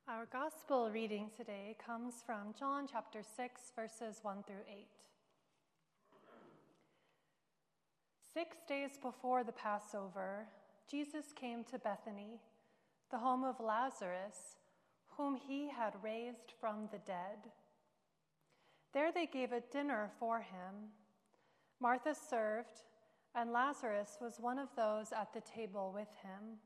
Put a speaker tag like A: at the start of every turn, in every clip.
A: Our gospel reading today comes from John chapter 6, verses 1 through 8. 6 days before the Passover, Jesus came to Bethany, the home of Lazarus, whom he had raised from the dead. There they gave a dinner for him. Martha served, and Lazarus was one of those at the table with him.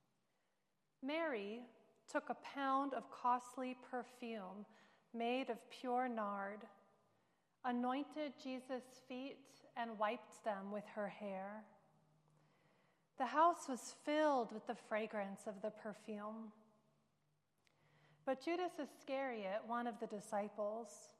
A: Mary took a pound of costly perfume made of pure nard, anointed Jesus' feet, and wiped them with her hair. The house was filled with the fragrance of the perfume. But Judas Iscariot, one of the disciples,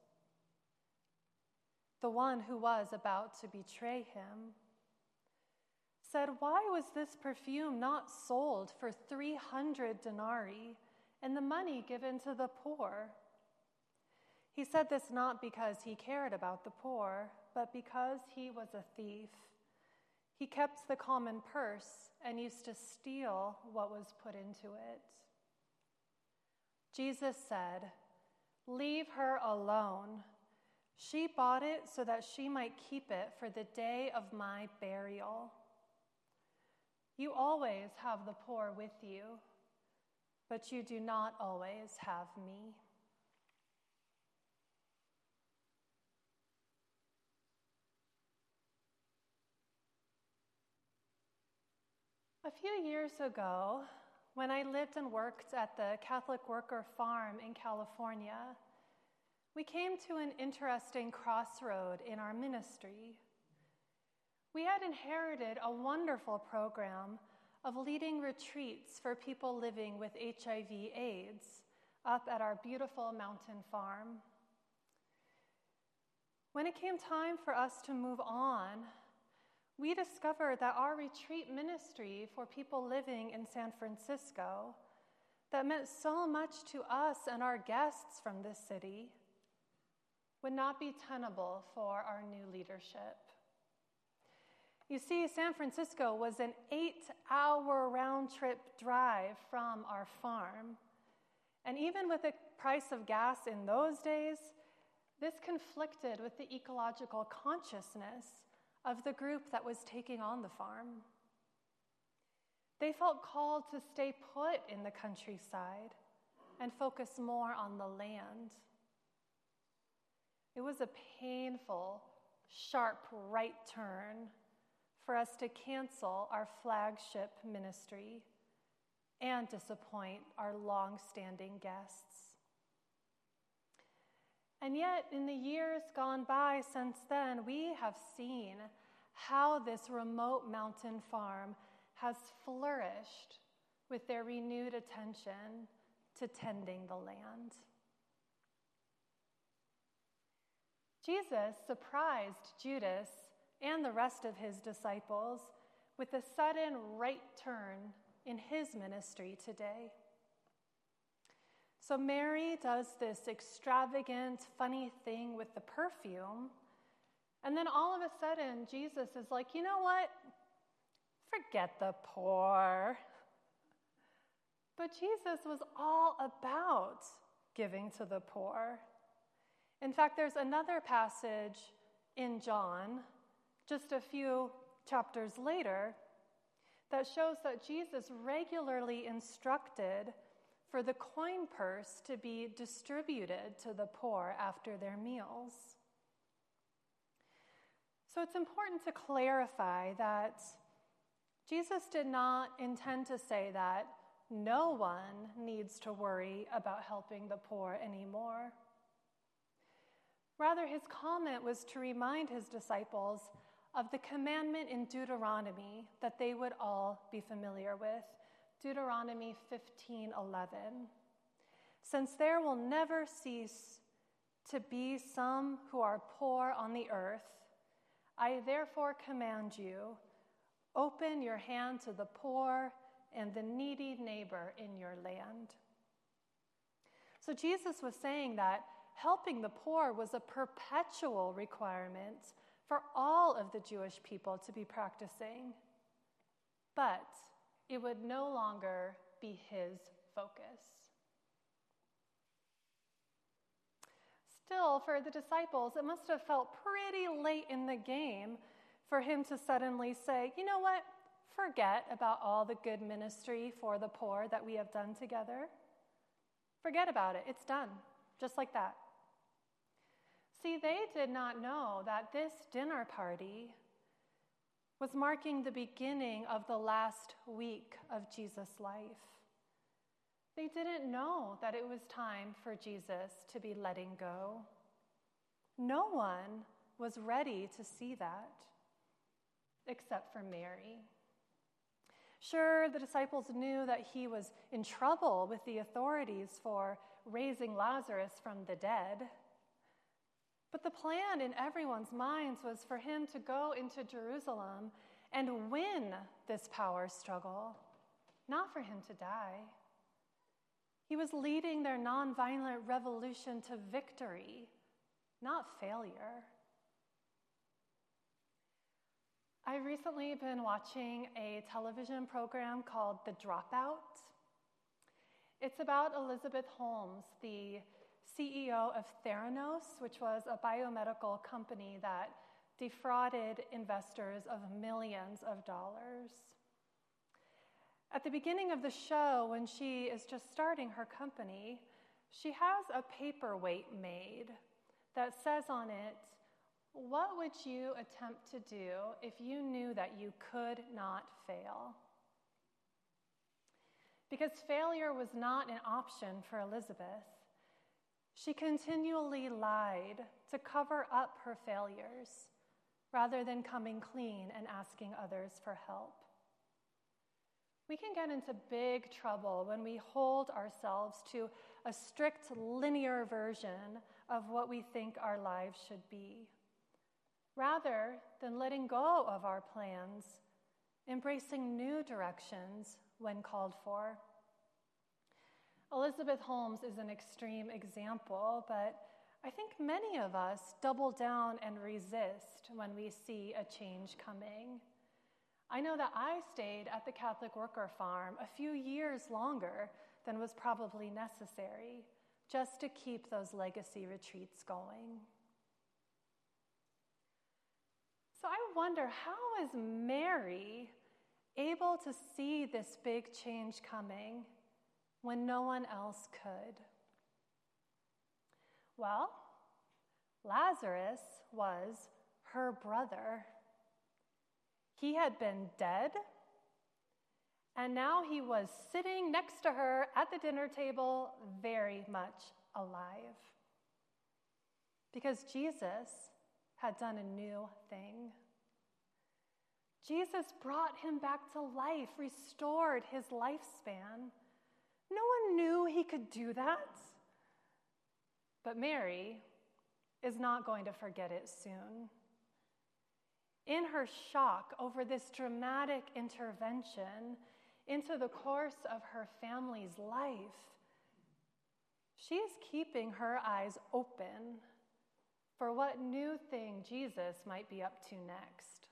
A: the one who was about to betray him, said, "Why was this perfume not sold for 300 denarii and the money given to the poor?" He said this not because he cared about the poor, but because he was a thief. He kept the common purse and used to steal what was put into it. Jesus said, "Leave her alone. She bought it so that she might keep it for the day of my burial. You always have the poor with you, but you do not always have me." A few years ago, when I lived and worked at the Catholic Worker Farm in California, we came to an interesting crossroad in our ministry. We had inherited a wonderful program of leading retreats for people living with HIV/AIDS up at our beautiful mountain farm. When it came time for us to move on, we discovered that our retreat ministry for people living in San Francisco, that meant so much to us and our guests from this city, would not be tenable for our new leadership. You see, San Francisco was an 8-hour round-trip drive from our farm. And even with the price of gas in those days, this conflicted with the ecological consciousness of the group that was taking on the farm. They felt called to stay put in the countryside and focus more on the land. It was a painful, sharp right turn for us to cancel our flagship ministry and disappoint our long-standing guests. And yet, in the years gone by since then, we have seen how this remote mountain farm has flourished with their renewed attention to tending the land. Jesus surprised Judas and the rest of his disciples with a sudden right turn in his ministry today. So Mary does this extravagant, funny thing with the perfume, and then all of a sudden, Jesus is like, "You know what? Forget the poor." But Jesus was all about giving to the poor. In fact, there's another passage in John, just a few chapters later, that shows that Jesus regularly instructed for the coin purse to be distributed to the poor after their meals. So it's important to clarify that Jesus did not intend to say that no one needs to worry about helping the poor anymore. Rather, his comment was to remind his disciples of the commandment in Deuteronomy that they would all be familiar with, Deuteronomy 15:11. "Since there will never cease to be some who are poor on the earth, I therefore command you, open your hand to the poor and the needy neighbor in your land." So Jesus was saying that helping the poor was a perpetual requirement for all of the Jewish people to be practicing, but it would no longer be his focus. Still, for the disciples, it must have felt pretty late in the game for him to suddenly say, you know what? Forget about all the good ministry for the poor that we have done together. Forget about it. It's done. Just like that. See, they did not know that this dinner party was marking the beginning of the last week of Jesus' life. They didn't know that it was time for Jesus to be letting go. No one was ready to see that, except for Mary. Sure, the disciples knew that he was in trouble with the authorities for raising Lazarus from the dead. But the plan in everyone's minds was for him to go into Jerusalem and win this power struggle, not for him to die. He was leading their nonviolent revolution to victory, not failure. I've recently been watching a television program called The Dropout. It's about Elizabeth Holmes, the CEO of Theranos, which was a biomedical company that defrauded investors of millions of dollars. At the beginning of the show, when she is just starting her company, she has a paperweight made that says on it, "What would you attempt to do if you knew that you could not fail?" Because failure was not an option for Elizabeth, she continually lied to cover up her failures rather than coming clean and asking others for help. We can get into big trouble when we hold ourselves to a strict linear version of what we think our lives should be, rather than letting go of our plans, embracing new directions when called for. Elizabeth Holmes is an extreme example, but I think many of us double down and resist when we see a change coming. I know that I stayed at the Catholic Worker Farm a few years longer than was probably necessary, just to keep those legacy retreats going. So I wonder, how is Mary able to see this big change coming when no one else could? Well, Lazarus was her brother. He had been dead, and now he was sitting next to her at the dinner table, very much alive. Because Jesus had done a new thing. Jesus brought him back to life, restored his lifespan. No one knew he could do that. But Mary is not going to forget it soon. In her shock over this dramatic intervention into the course of her family's life, she is keeping her eyes open for what new thing Jesus might be up to next.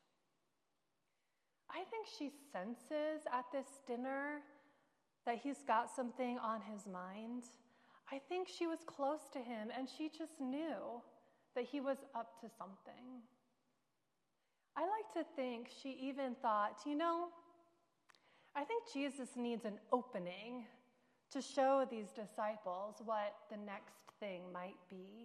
A: I think she senses at this dinner that he's got something on his mind. I think she was close to him and she just knew that he was up to something. I like to think she even thought, I think Jesus needs an opening to show these disciples what the next thing might be.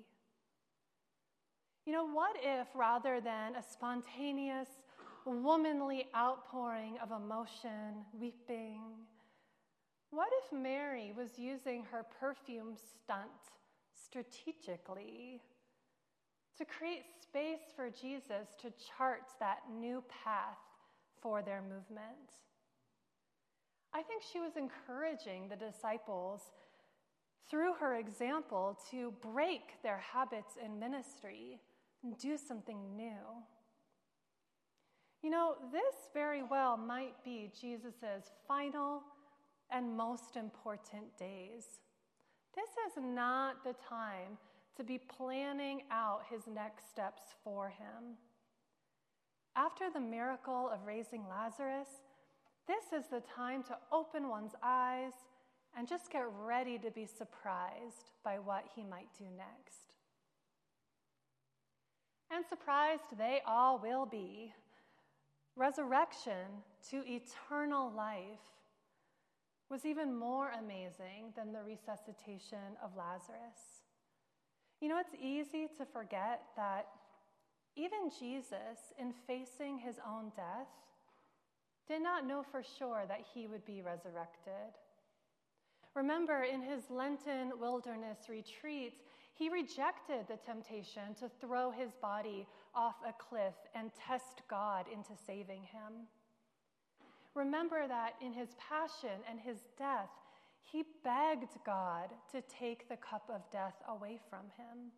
A: What if rather than a spontaneous, womanly outpouring of emotion, weeping, what if Mary was using her perfume stunt strategically to create space for Jesus to chart that new path for their movement? I think she was encouraging the disciples through her example to break their habits in ministry and do something new. This very well might be Jesus' final and most important days. This is not the time to be planning out his next steps for him. After the miracle of raising Lazarus, this is the time to open one's eyes and just get ready to be surprised by what he might do next. And surprised they all will be. Resurrection to eternal life was even more amazing than the resuscitation of Lazarus. You know, it's easy to forget that even Jesus, in facing his own death, did not know for sure that he would be resurrected. Remember, in his Lenten wilderness retreat, he rejected the temptation to throw his body off a cliff and test God into saving him. Remember that in his passion and his death, he begged God to take the cup of death away from him.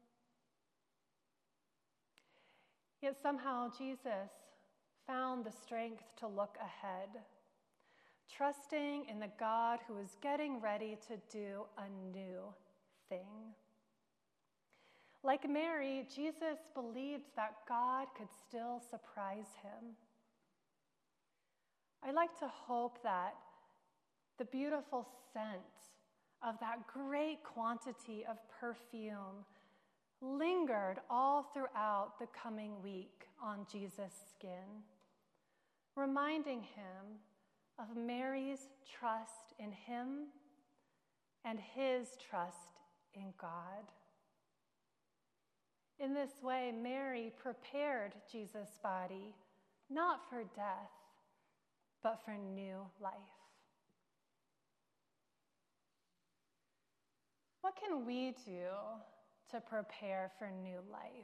A: Yet somehow Jesus found the strength to look ahead, trusting in the God who was getting ready to do a new thing. Like Mary, Jesus believed that God could still surprise him. I like to hope that the beautiful scent of that great quantity of perfume lingered all throughout the coming week on Jesus' skin, reminding him of Mary's trust in him and his trust in God. In this way, Mary prepared Jesus' body not for death, but for new life. What can we do to prepare for new life?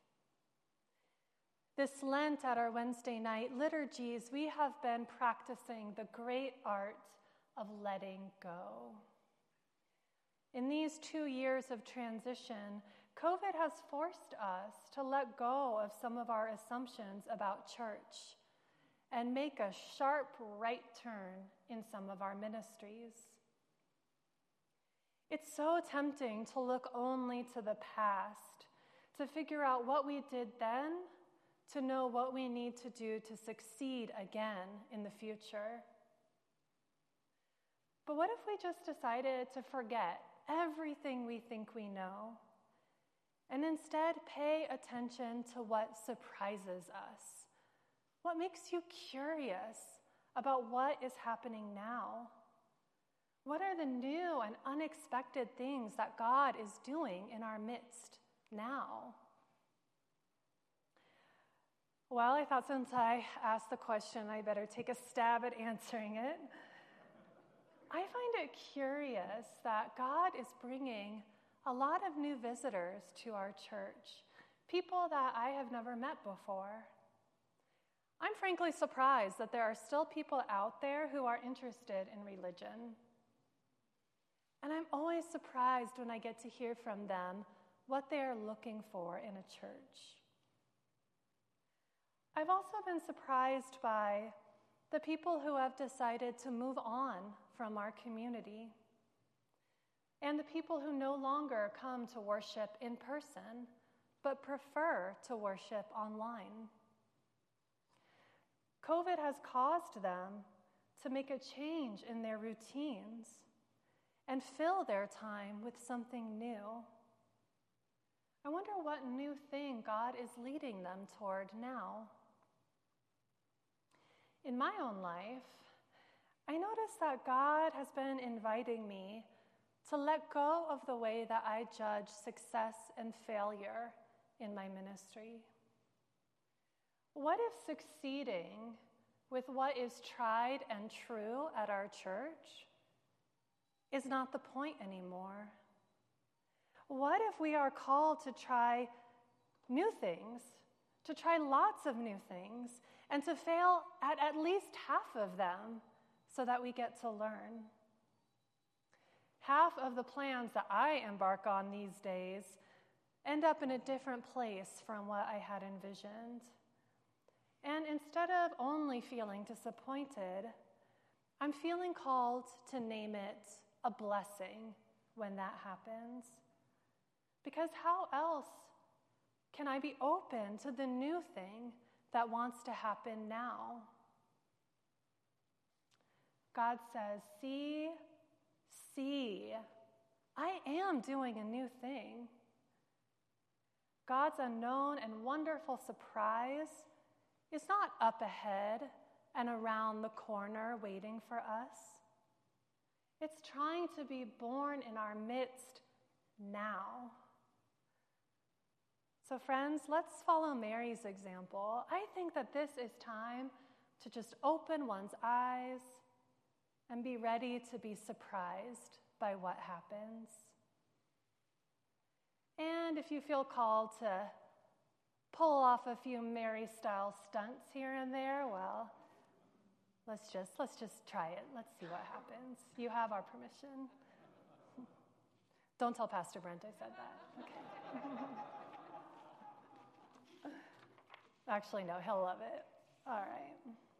A: This Lent at our Wednesday night liturgies, we have been practicing the great art of letting go. In these 2 years of transition, COVID has forced us to let go of some of our assumptions about church and make a sharp right turn in some of our ministries. It's so tempting to look only to the past, to figure out what we did then, to know what we need to do to succeed again in the future. But what if we just decided to forget everything we think we know and instead pay attention to what surprises us? What makes you curious about what is happening now? What are the new and unexpected things that God is doing in our midst now? Well, I thought since I asked the question, I better take a stab at answering it. I find it curious that God is bringing a lot of new visitors to our church, people that I have never met before. I'm frankly surprised that there are still people out there who are interested in religion. And I'm always surprised when I get to hear from them what they are looking for in a church. I've also been surprised by the people who have decided to move on from our community, and the people who no longer come to worship in person, but prefer to worship online. COVID has caused them to make a change in their routines and fill their time with something new. I wonder what new thing God is leading them toward now. In my own life, I notice that God has been inviting me to let go of the way that I judge success and failure in my ministry. What if succeeding with what is tried and true at our church is not the point anymore? What if we are called to try new things, to try lots of new things, and to fail at least half of them so that we get to learn? Half of the plans that I embark on these days end up in a different place from what I had envisioned. And instead of only feeling disappointed, I'm feeling called to name it a blessing when that happens. Because how else can I be open to the new thing that wants to happen now? God says, see, I am doing a new thing. God's unknown and wonderful surprise is not up ahead and around the corner waiting for us. It's trying to be born in our midst now. So friends, let's follow Mary's example. I think that this is time to just open one's eyes and be ready to be surprised by what happens. And if you feel called to pull off a few Mary-style stunts here and there, well, let's just try it. Let's see what happens. You have our permission. Don't tell Pastor Brent I said that. Okay. Actually, no, he'll love it. All right.